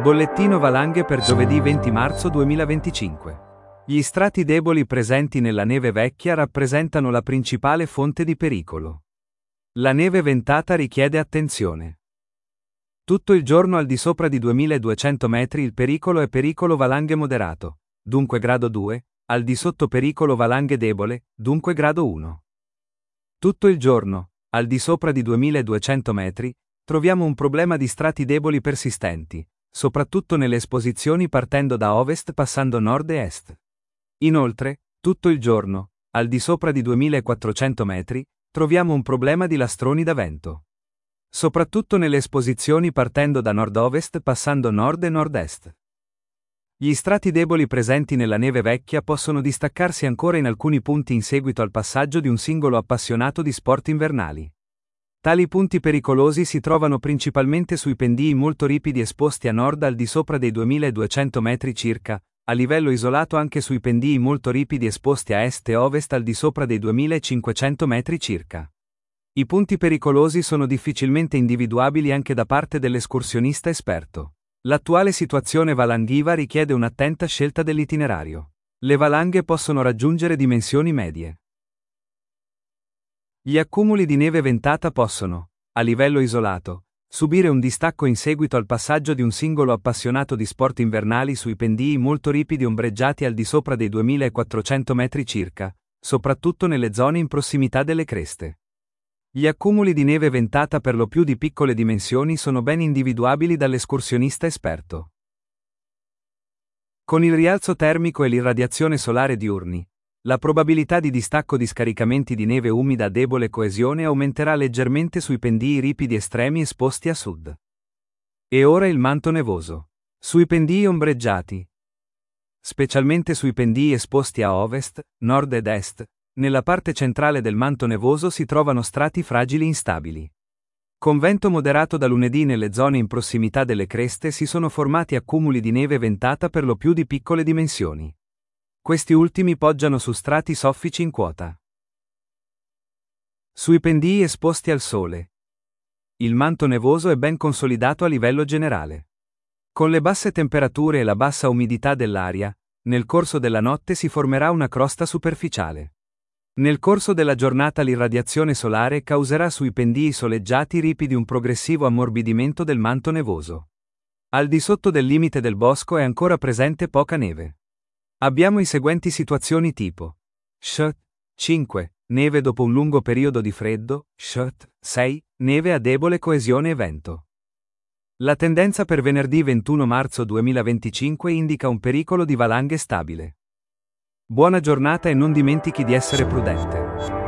Bollettino valanghe per giovedì 20 marzo 2025. Gli strati deboli presenti nella neve vecchia rappresentano la principale fonte di pericolo. La neve ventata richiede attenzione. Tutto il giorno al di sopra di 2200 metri il pericolo è pericolo valanghe moderato, dunque grado 2, al di sotto pericolo valanghe debole, dunque grado 1. Tutto il giorno, al di sopra di 2200 metri, troviamo un problema di strati deboli persistenti, soprattutto nelle esposizioni partendo da ovest passando nord e est. Inoltre, tutto il giorno, al di sopra di 2400 metri, troviamo un problema di lastroni da vento. Soprattutto nelle esposizioni partendo da nord-ovest passando nord e nord-est. Gli strati deboli presenti nella neve vecchia possono distaccarsi ancora in alcuni punti in seguito al passaggio di un singolo appassionato di sport invernali. Tali punti pericolosi si trovano principalmente sui pendii molto ripidi esposti a nord al di sopra dei 2200 metri circa, a livello isolato anche sui pendii molto ripidi esposti a est e ovest al di sopra dei 2500 metri circa. I punti pericolosi sono difficilmente individuabili anche da parte dell'escursionista esperto. L'attuale situazione valanghiva richiede un'attenta scelta dell'itinerario. Le valanghe possono raggiungere dimensioni medie. Gli accumuli di neve ventata possono, a livello isolato, subire un distacco in seguito al passaggio di un singolo appassionato di sport invernali sui pendii molto ripidi ombreggiati al di sopra dei 2400 metri circa, soprattutto nelle zone in prossimità delle creste. Gli accumuli di neve ventata per lo più di piccole dimensioni sono ben individuabili dall'escursionista esperto. Con il rialzo termico e l'irradiazione solare diurni, la probabilità di distacco di scaricamenti di neve umida a debole coesione aumenterà leggermente sui pendii ripidi estremi esposti a sud. E ora il manto nevoso. Sui pendii ombreggiati, specialmente sui pendii esposti a ovest, nord ed est, nella parte centrale del manto nevoso si trovano strati fragili instabili. Con vento moderato da lunedì nelle zone in prossimità delle creste si sono formati accumuli di neve ventata per lo più di piccole dimensioni. Questi ultimi poggiano su strati soffici in quota. Sui pendii esposti al sole, il manto nevoso è ben consolidato a livello generale. Con le basse temperature e la bassa umidità dell'aria, nel corso della notte si formerà una crosta superficiale. Nel corso della giornata l'irradiazione solare causerà sui pendii soleggiati ripidi un progressivo ammorbidimento del manto nevoso. Al di sotto del limite del bosco è ancora presente poca neve. Abbiamo i seguenti situazioni tipo. Sh. 5. Neve dopo un lungo periodo di freddo. Sh. 6. Neve a debole coesione e vento. La tendenza per venerdì 21 marzo 2025 indica un pericolo di valanghe stabile. Buona giornata e non dimentichi di essere prudente.